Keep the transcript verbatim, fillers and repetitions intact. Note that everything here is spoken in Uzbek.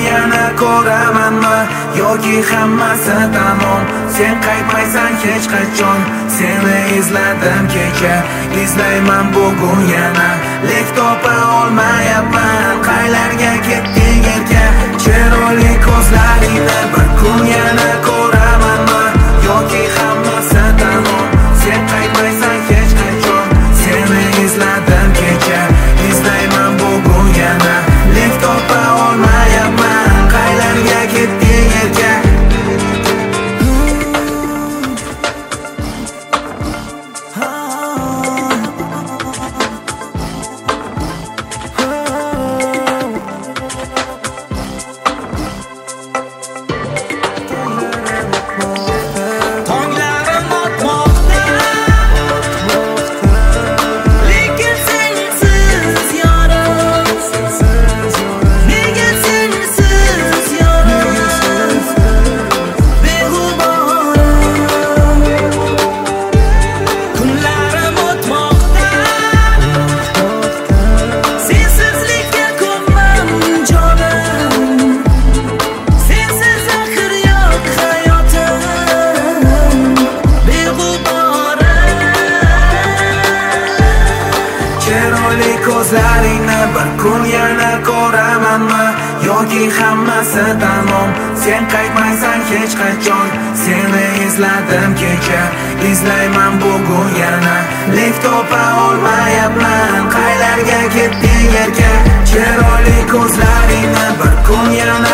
yana ko'ramanmi yoki hammasi tamom? Sen qaytmaysan hech qachon. Seni izladim kecha, izlayman bugun yana. Lek topa olmayapman, qaylarga ketding erka? Chiroyli ko'zlaringni bir kun yana ko'ramanmi yoki hammasi tamom? Sen qaytmaysan hech qachon. Seni izladim kecha, izlayman bugun yana. Lek topa olmayapman, qaylarga ketding erka? Ko'zlaringni bir kun yana ko'ramanmi yoki hammasi tamom? Sen qaytmaysan hech qachon. Seni izladim kecha, izlayman bugun yana. Lek topa olmayapman, qaylarga ketding erka? Chiroyli ko'zlaringni bir kun yana